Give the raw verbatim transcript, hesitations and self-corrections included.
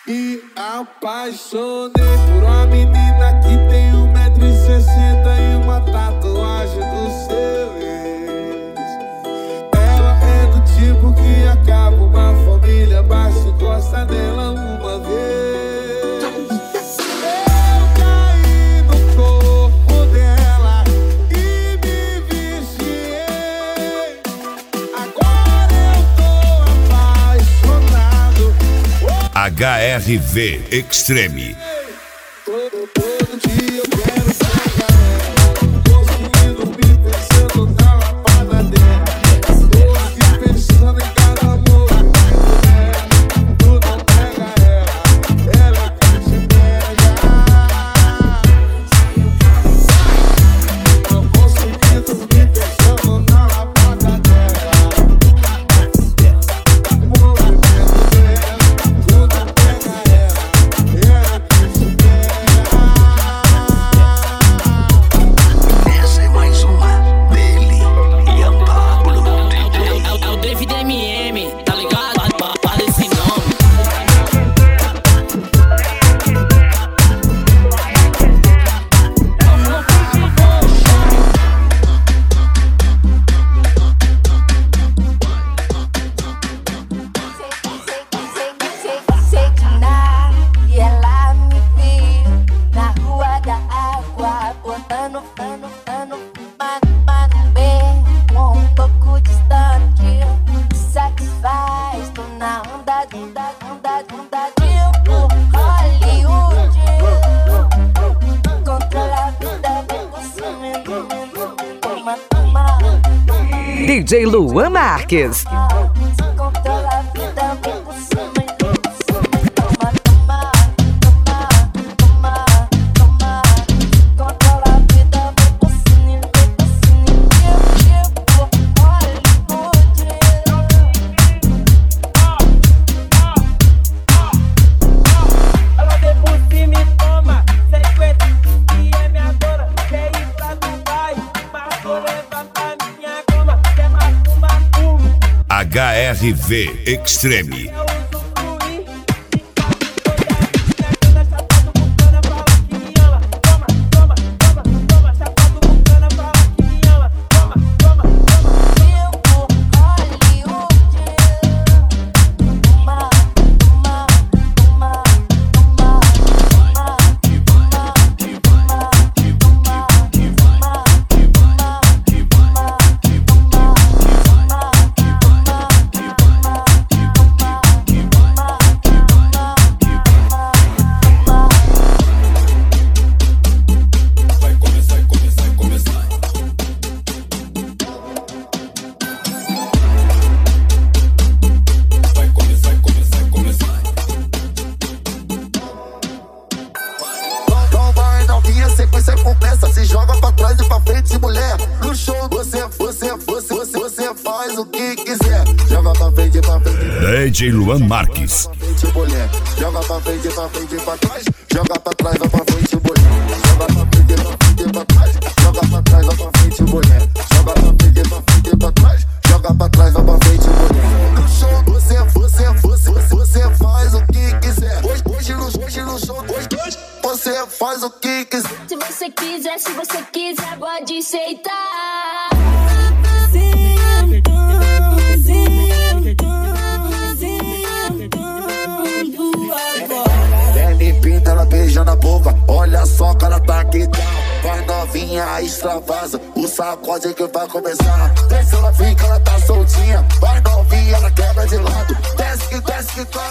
Me apaixonei por uma menina que tem um metro e sessenta e uma tatuagem do seu ex. Ela é do tipo que acaba uma família, basta encosta nela uma vez. Eu caí no corpo dela e me viciei. Agora eu tô apaixonado. H R V Extreme. Todo, todo dia eu quero pegar ela. Não consegui dormir pensando na lapada dela. Tô aqui pensando em cada movimento dela. Tu não pega ela, ela quer te pegar. Não consegui dormir pensando na lapada dela. Movimento dela, tu não pega ela, ela quer te pegar. Essa é mais uma dele, Ian Pablo D J. É o David M M, tá ligado? Fala esse nome. Sei de nada e ela me viu na rua da água, botando pano, pano, mano, mano, bem, um pouco distante, satisfaz, tô na onda, onda, onda, onda, tipo Hollywood, controla a vida, vem por cima, toma, toma, D J Luan Marques. controla a vida, vem por cima, toma, toma, toma, toma, toma, controla a vida, vem por cima, vem por cima, tipo Hollywood. Ela vem por cima e toma cinquenta e é minha dona. Quer ir pra Dubai, mas vou levar pra minha cama. Quer mais uma curva, H R V Extreme. eu usufruir. Minha chapado bucana, fala que me ama. Toma, toma, toma, toma. Chapado bucana, fala que me ama. Toma, toma, toma. Tipo Hollywood. Toma, toma, toma, toma, Vai começar, começar, começar. Vai começar, começar, começar. Não vai, não vinha, sequência completa. Se joga pra trás e pra frente, mulher. No show você, você, você, você, você faz o que quiser. Joga pra frente, pra frente. D J Luan Marques. Pra frente, mulher. Joga pra frente, pra frente, pra trás. Joga pra trás, vai pra frente, mulher. Joga pra frente, pra frente, pra trás. Joga pra trás, vai pra frente, mulher. Joga pra frente, pra frente, pra trás. Joga pra trás, vai pra frente, mulher. No show você, você, você, você, você faz o que quiser. Hoje, hoje no, hoje no show, hoje, hoje você faz o que quiser. Se você quiser, se você quiser, pode aceitar. Ele pinta, ela beija na boca. Olha só que ela tá aqui. Vai novinha, extravasa. O sacode que vai começar. Desce, ela fica, ela tá soltinha. Vai novinha, ela quebra de lado. Desce que desce que